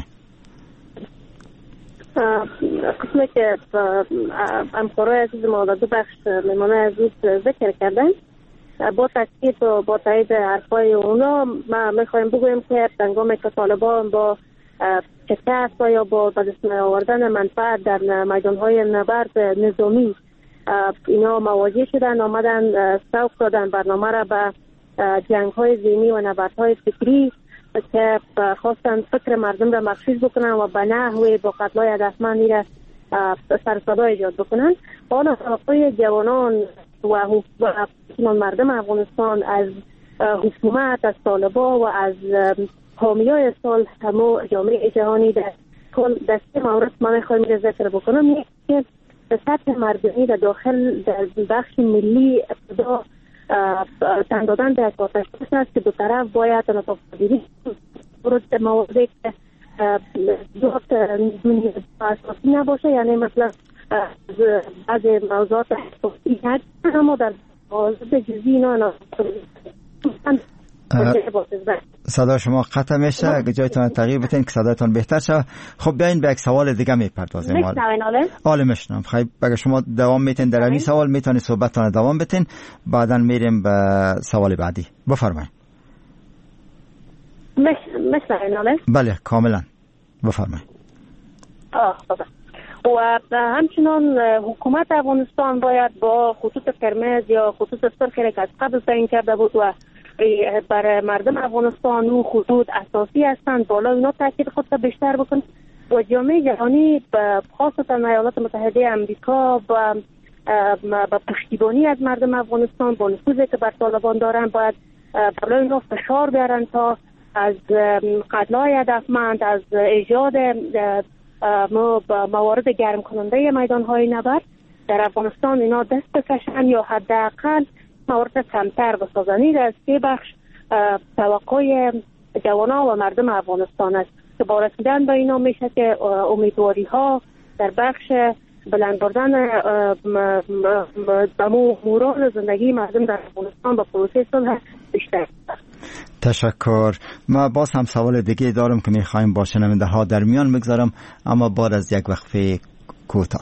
قسمی که همکارای عزیز ما در دو بخش مهمان عزیز ذکر کردن، با تاکید و با تایید حرفای اونا ما میخوایم بگویم که هنگامی که طالبان با شکست و یا با دست آوردن منفعت در میدانهای نبرد نظامی اینا مواجه شدن، آمدن سوق دادن برنامه را به جنگ‌های ذهنی و نبردهای فکری که خواستن فکر مردم را مخشوش بکنن و به نحوی با قتل‌های هدفمندی را سر صدا ایجاد بکنن. حالا توقع جوانان و مردم افغانستان از حکومت، از طالبان و از حامیای صلح همو جامعه جهانی در کل دسته مورد ما میخوایم ذکر بکنم که سطح مردمی در داخل در بخش ملی ابتدا تن دادن در آتش است که دو طرف باید تنظیمی برد مواردی که دوست دنیا اساسی نباشه، یعنی مثلا از موضوعات اساسی هست اما در موضوع جزئی اینا صدا شما قطع میشه، اگه جایتان تغییر بتین که صدایتان بهتر شه. خب بیاین به یک سوال دیگه میپردازیم. حالا میشنم. خیلی اگه شما دوام میتین در این سوال میتونید صحبتتان دوام بتین، بعداً میریم به سوال بعدی. بفرمایید. بله کاملا بفرمایید. و همچنان حکومت افغانستان باید با خطوط قرمز یا خطوط سرخی که از قبل تعیین کرده بود و برای مردم افغانستان او خطوط اساسی هستند بالا اینا تاکید خود را بیشتر بکن و جامعه جهانی خاصتا ایالات متحده آمریکا با پشتیبانی از مردم افغانستان با نفوذی که بر طالبان دارن باید بالا اینا فشار بیارن تا از قتل‌های هدفمند، از ایجاد موارد گرم کننده میدان‌های نبرد در افغانستان اینا دست بکشن یا حداقل موارد کمتر بسازن. این از سه بخش توقع جوانان و مردم افغانستان است که با رسیدن به اینا میشه که امیدواری ها در بخش بلند بردن مورال زندگی مردم در افغانستان با پروسه صلح بیشتر. تشکر. ما باز هم سوال دیگه دارم که میخوایم با شنونده ها در میان بگذارم، اما بعد از یک وقفه کوتاه.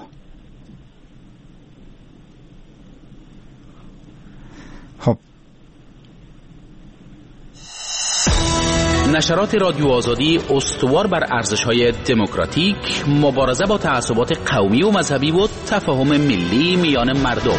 خب نشرات رادیو آزادی استوار بر ارزش‌های دموکراتیک، مبارزه با تعصبات قومی و مذهبی و تفاهم ملی میان مردم.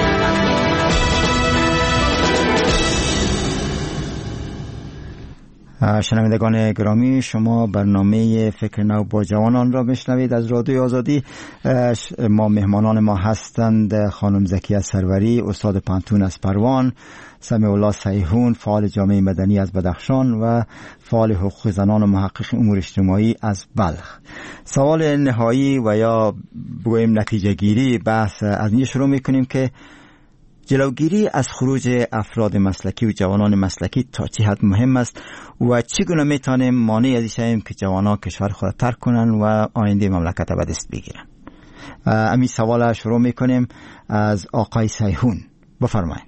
شنوندگان گرامی، شما برنامه فکر نو با جوانان را میشنوید از رادیو آزادی. مهمانان ما هستند خانم زکیه سروری، استاد پانتون از پروان، سمیع الله سیحون، فعال جامعه مدنی از بدخشان و فعال حقوق زنان و محقق امور اجتماعی از بلخ. سوال نهایی و یا بگوییم نتیجه گیری بحث از این شروع میکنیم که جلوگیری از خروج افراد مسلکی و جوانان مسلکی تا چه حد مهم است و چگونه میتونیم مانع از این که جوانان کشور خود را ترک کنن و آینده مملکت را به دست بگیرن. امی سوال شروع میکنیم از آقای سیحون. بفرمایید.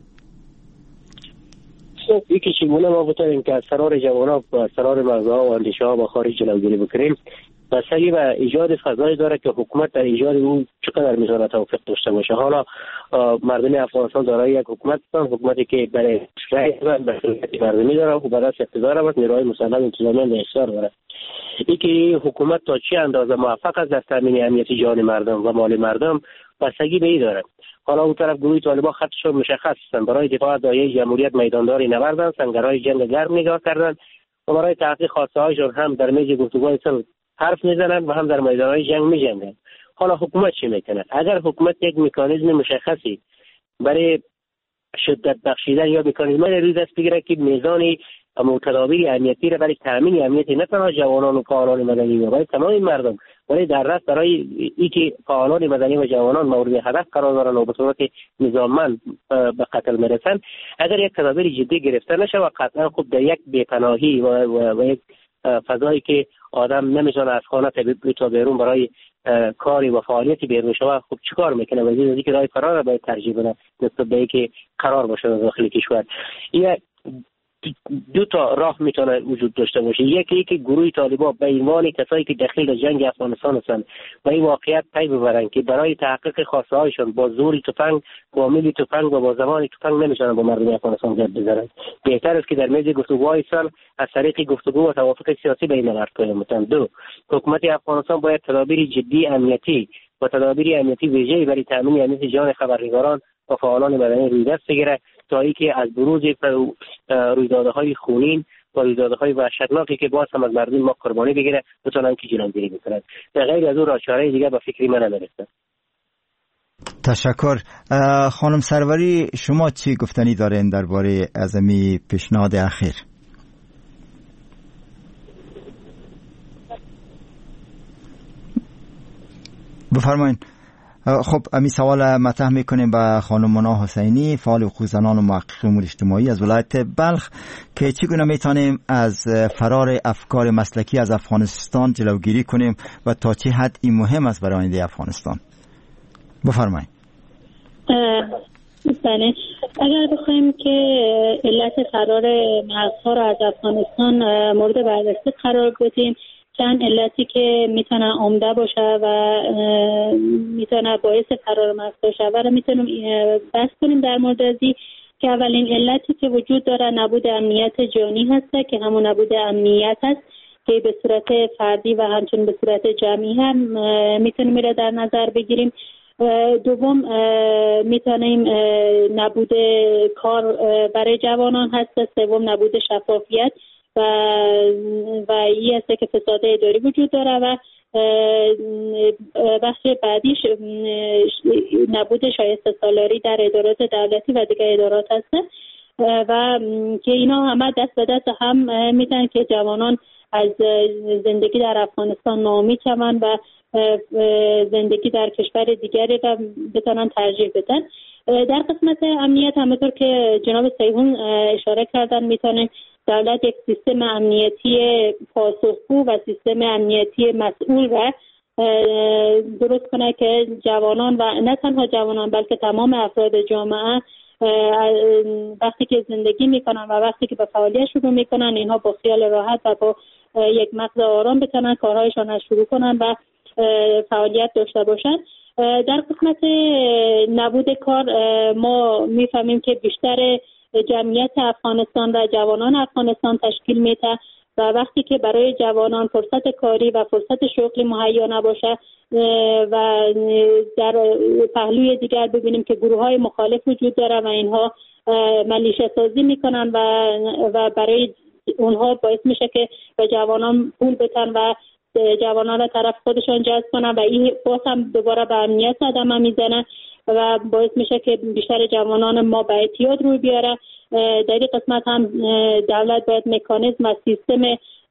یکی چگونه ما بتونیم که از فرار جوانان و فرار مغزها و اندیشه ها با خارج جلوگیری بکنیم؟ مسئله و ایجاد فضایی داره که حکومت در ایجاد اون چقدر میتونه توفیق داشته باشه. حالا مردم افغانستان دارای یک حکومت هستند، حکومتی که برای رئیس و مسئولیت مردمی داره و به دست اقتدار و نیروهای مسلح انتظامی احصار داره. اینکه حکومت تا چه اندازه موفق است در تامین امنیت جان مردم و مال مردم بستگی به این داره. حالا اون طرف گروه طالبان خطشون مشخص هستند، برای دفاع از دایره جمهوریت میدانداری نبردند، سنگرهای جنگ گرم نگاه کردند و برای تحقیق خواسته هایشون هم در میز گفتگوهای صلح حرف میزنند و هم در میدانهای جنگ میجنگند. حالا حکومت چی میکنه؟ اگر حکومت یک مکانیزم مشخصی برای شدت بخشیدن یا مکانیزمی روی دست بگیره که میزان تدابیر امنیتی را برای تامین امنیتی نه تنها جوانان و فعالان مدنی بلکه تمام مردم برای در رأس برای اینکه فعالان مدنی و جوانان مورد هدف قرار دارن و به صورت نظاممند به قتل میرسن، اگر یک تدابیر جدی گرفته نشه و قطعا خب در یک بی‌پناهی و یک فضایی که آدم نمیتونه از خانه تا بیرون برای کاری و فعالیتی بیرون شوه، خب چیکار میکنه؟ وزیر از اینکه راه فرار را باید ترجیح بده نسبت به اینکه قرار باشه داخل کشور. دو تا راه میتونه وجود داشته باشه. یکی که گروه طالبان به عنوان کسایی که داخل جنگ افغانستان هستند و این واقعیت پی ببرن که برای تحقیق خواسته هایشون با زوری تفنگ، با میل تفنگ و با زمان تفنگ نمیتونن با مردم افغانستان گرد بزنن. بهتر است که در میز گفتگوهای صلح از طریق گفتگو و توافق سیاسی بین مردم کنند. دو، حکومت افغانستان باید تدابیر جدی امنیتی و تدابیر امنیتی ویژه‌ای برای تامین امنیت جان خبرنگاران و فعالان مدنی روی دست بگیره تا اینکه از بروز رویدادهای خونین و رویدادهای وحشتناکی که باز هم از مردم ما قربانی بگیره بتونن که جلوگیری بکنن. در غیر از اون راه چاره دیگه به فکری من نمیرسه. تشکر. خانم سروری، شما چی گفتنی دارین درباره از این پیشنهاد اخیر؟ بفرمایید. خب امی سوال مطرح میکنیم به خانم منا حسینی، فعال حقوق زنان و محقق امور اجتماعی از ولایت بلخ، که چگونه میتونیم از فرار افکار مسلکی از افغانستان جلوگیری کنیم و تا چه حد این مهم است برای آینده افغانستان. بفرمایید. بله، اگر بخوایم که علت فرار مغزها را از افغانستان مورد بررسی قرار بدیم، چند علتی که میتونه عمده باشه و میتونه باعث فرار مغزها شود و میتونیم بحث کنیم در مورد ازی که اولین علتی که وجود داره نبود امنیت جانی هست که همون نبود امنیت هست که به صورت فردی و همچنین به صورت جمعی هم میتونیم میره در نظر بگیریم. دوم میتونیم نبود کار برای جوانان هست. سوم نبود شفافیت و این است که فساد اداری وجود داره و بخش بعدیش نبود شایسته سالاری در ادارات دولتی و دیگر ادارات هست و که اینا همه دست به دست هم میتونن که جوانان از زندگی در افغانستان ناامید شوند و زندگی در کشور دیگری را بتونن ترجیح بدن. در قسمت امنیت همونطور که جناب سیحون اشاره کردن میتونیم دولت یک سیستم امنیتی پاسخگو و سیستم امنیتی مسئول را درست کنه که جوانان و نه تنها جوانان بلکه تمام افراد جامعه وقتی که زندگی میکنن و وقتی که به فعالیت شروع میکنن اینها با خیال راحت و با یک مغز آرام بتونن کارهایشان را شروع کنن و فعالیت داشته باشن. در قسمت نبود کار ما میفهمیم که بیشتر جمعیت افغانستان و جوانان افغانستان تشکیل میده و وقتی که برای جوانان فرصت کاری و فرصت شغلی مهیا نباشه و در پهلوی دیگر ببینیم که گروه‌های مخالف وجود داره و اینها ملیشه سازی میکنن و برای اونها باعث میشه که به جوانان پول بدن و جوانان را طرف خودشان جذب کنن و این باز هم دوباره به امنیت صدمه میزنه و باعث میشه که بیشتر جوانان ما به اعتیاد روی بیاره. در این قسمت هم دولت باید مکانیزم و سیستم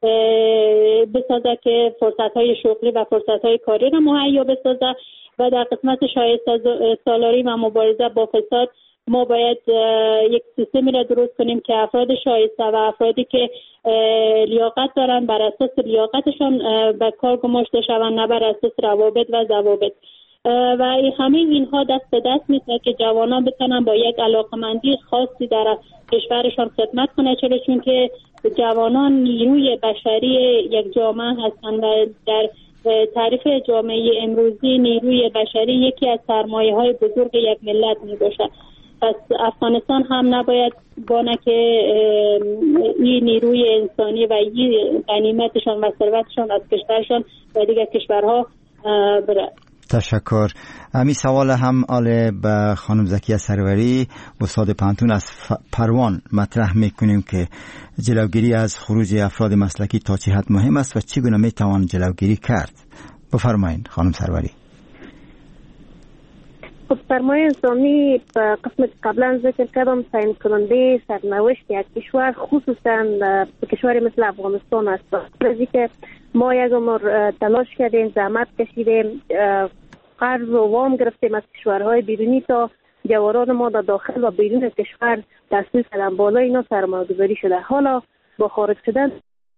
بسازه که فرصت‌های شغلی و فرصت‌های کاری را مهیا بسازه و در قسمت شایسته سالاری و مبارزه با فساد ما باید یک سیستمی را درست کنیم که افراد شایسته و افرادی که لیاقت دارن بر اساس لیاقتشان به کار گماشته شوند نه بر اساس روابط و ضوابط و همه اینها دست به دست میشه که جوانان بتونن با یک علاقمندی خاصی در کشورشان خدمت کنه چون که جوانان نیروی بشری یک جامعه هستند و در تعریف جامعه امروزی نیروی بشری یکی از سرمایه‌های بزرگ یک ملت میباشه. پس افغانستان هم نباید بانه که این نیروی انسانی و این غنیمتشان و ثروتشان از کشورشان و دیگر کشورها بره. تشکر. امی سوال هم آله به خانم زکیه سروری استاد پانتون از پروان مطرح میکنیم که جلوگیری از خروج افراد مسلکی تا چه حد مهم است و چگونه میتوان جلوگیری کرد. بفرمایید خانم سروری. خب سرمایه انسانی به قسمت قبلا ذکر کردم تعیین کننده سرنوشت یک کشور خصوصا کشوری مثل افغانستان است. برای که ما یک عمر تلاش کردیم زحمت کشیدیم قرض و وام گرفتیم از کشورهای بیرونی تا جوانان ما در داخل و بیرون کشور تأسیس کردن بالای اینا سرمایه گذاری شده. حالا با خارج شدن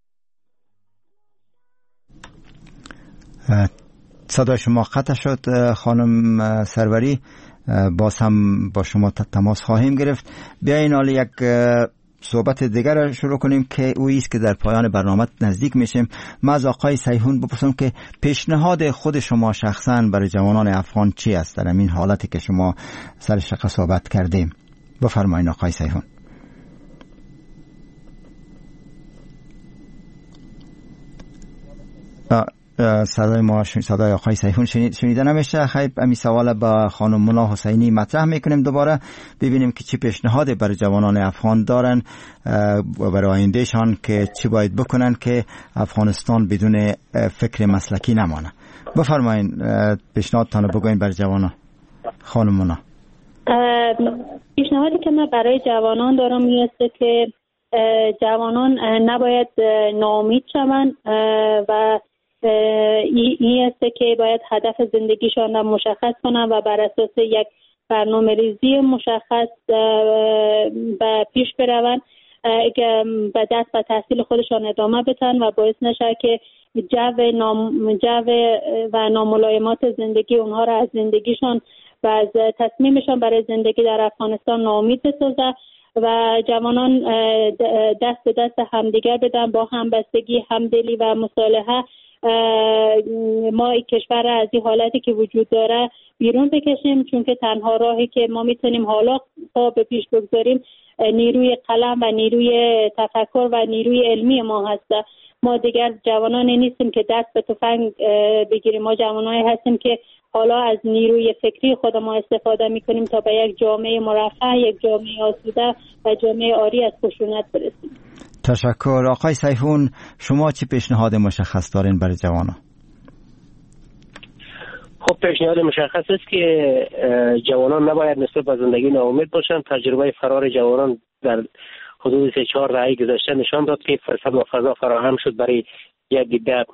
صدای شما قطع شد خانم سروری، باز هم با شما تماس خواهیم گرفت. بیاین حالا یک صحبت دیگر را شروع کنیم که اویست که در پایان برنامه نزدیک میشیم. من از آقای سیحون بپرسم که پیشنهاد خود شما شخصا برای جوانان افغان چی است در این حالتی که شما سرش صحبت کردیم؟ بفرمایید آقای سیحون. صدای آقای سیحون شنیده نمیشه. خیلی امی سوال با خانم منا حسینی مطرح میکنیم دوباره ببینیم که چی پیشنهاد برای جوانان افغان دارن برای آیندهشان که چی باید بکنن که افغانستان بدون فکر مسلکی نمانه. بفرمایید پیشنهادتان رو بگوین برای جوانان خانم منا. پیشنهادی که من برای جوانان دارم این است که جوانان نباید ناامید شوند و این است که باید هدف زندگیشان را مشخص کنند و بر اساس یک برنامه ریزی مشخص به پیش بروند که به دست به تحصیل خودشان ادامه بدن و باعث نشه که جو و ناملایمات زندگی اونها را از زندگیشان و از تصمیمشان برای زندگی در افغانستان ناامید بسازه و جوانان دست به دست همدیگر بدن با همبستگی، همدلی و مصالحه ما این کشور از این حالتی که وجود داره بیرون بکشیم، چون که تنها راهی که ما میتونیم حالا پا به پیش بگذاریم نیروی قلم و نیروی تفکر و نیروی علمی ما هست. ما دیگر جوانانی نیستیم که دست به تفنگ بگیریم، ما جوانانی هستیم که حالا از نیروی فکری خود ما استفاده میکنیم تا به یک جامعه مرفه، یک جامعه آسوده و جامعه عاری از خشونت برسیم. تشکر. آقای سیحون شما چی پیشنهاد مشخص دارین برای جوانان؟ خب پیشنهاد مشخص است که جوانان نباید نسبت به زندگی ناامید باشند. تجربه فرار جوانان در حدود 3-4 دهه گذشته نشان داد که فرصت و فضا فراهم شد برای یک عده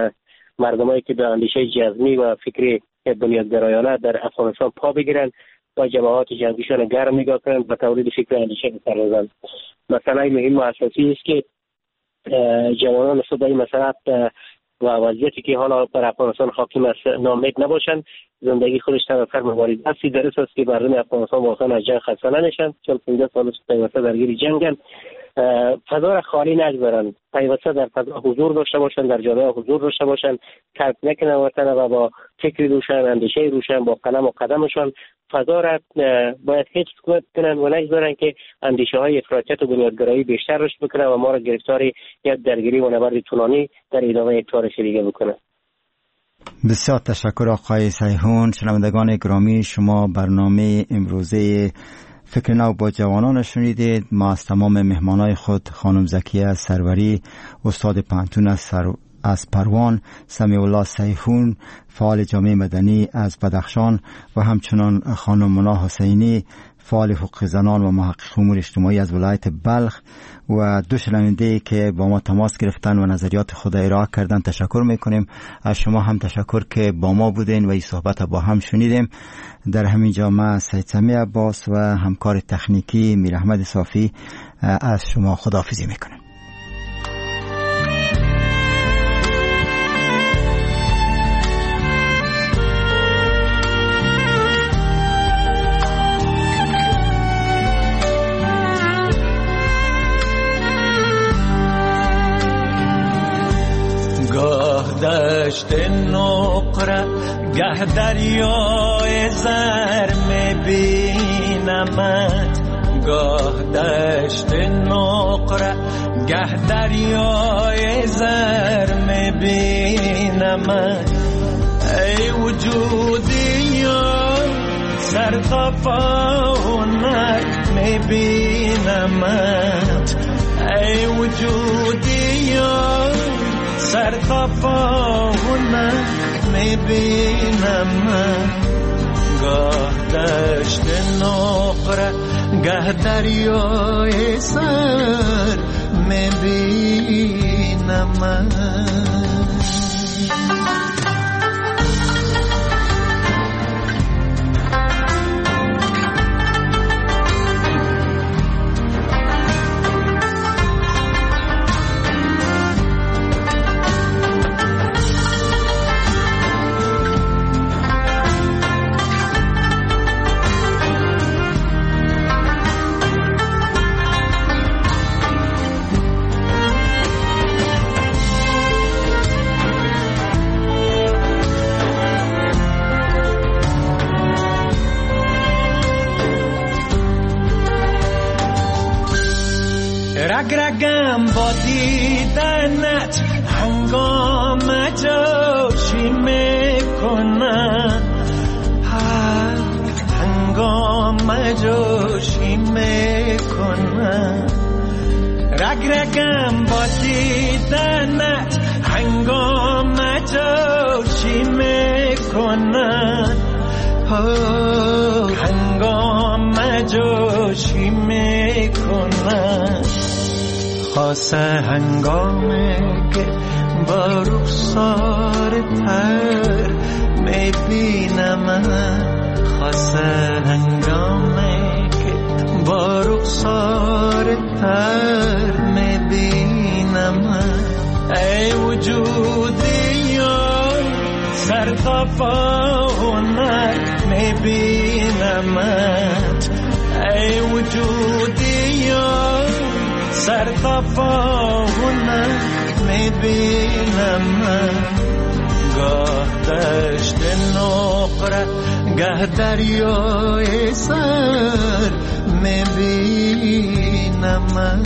مردمایی که به اندیشه جزمی و فکری بنیادگرایانه در افغانستان پا بگیرند و جماعات جنگیشان گرم نگاه کنند و تولید فکر و اندیشه بپردازند. مسئله مهم و اساسی است که جوانان خود به این مسئله و وضعیتی که حالا بر افغانستان حاکم است ناامید نباشند. زندگی خودش طرفدار مبارزه است. درست است که مردم افغانستان واقعا از جنگ خسته نشن، چون 15 سال است پیوسته درگیر جنگن. فضا را خالی نگذارند، پیوسته در فضا حضور داشته باشند، در جامعه حضور داشته باشند، ترک نکنند وطن و با فکر روشن، اندیشه روشن، با قلم و قدمشان فضا را باید حفظ کنند و نگذارند که اندیشه های افراطیت و بنیادگرایی بیشتر رشد بکنه و ما را گرفتار یک درگیری و نبرد طولانی در ادامه یک تاریخ دیگه بکنه. بسیار تشکر آقای سیحون. شنوندگان گرامی، شما برنامه امروزه فکر نو با جوانان شنیدید. ما از تمام مهمانای خود، خانم زکیه سروری، استاد پانتون از پروان، سمیع الله سیحون، فعال جامعه مدنی از بدخشان و همچنان خانم منا حسینی، فعال حقوق زنان و محقق امور اجتماعی از ولایت بلخ و دو شنونده که با ما تماس گرفتن و نظریات خود ارائه کردن تشکر میکنیم. از شما هم تشکر که با ما بودین و این صحبت با هم شنیدیم. در همین جا من سید سمیع عباس و همکار تکنیکی میر احمد صافی از شما خداحافظی میکنیم. دشت نقره گه دریای زر میبینمت، گاه دشت نقره گه دریای زر میبینمت. ای وجودی سرخفا و نک میبینمت، ای وجودی سرخفا و نک میبینم من. گاه دشت نقره گه دریای سر میبینم من. رگرگم با دیدنت هنگام جوشی میکنم، هنگام جوشی میکنم. رگرگم با دیدنت هنگام جوشی میکنم، هنگام جوشی میکنم. خاصه هنگامی که با رخسار تر میبینم، خاصه هنگامی که با رخسار تر میبینم. ای وجودی سرخفا و نک میبینمت، ای وجودی سرخفا و نک میبینم. گاه دشت نقره گه دریای سر میبینم.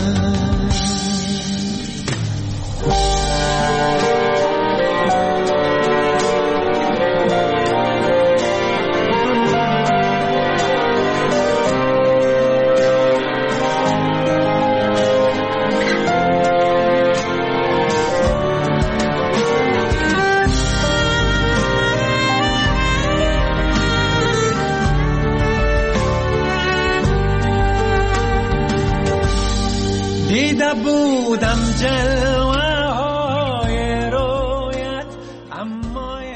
دیده بودم جلوه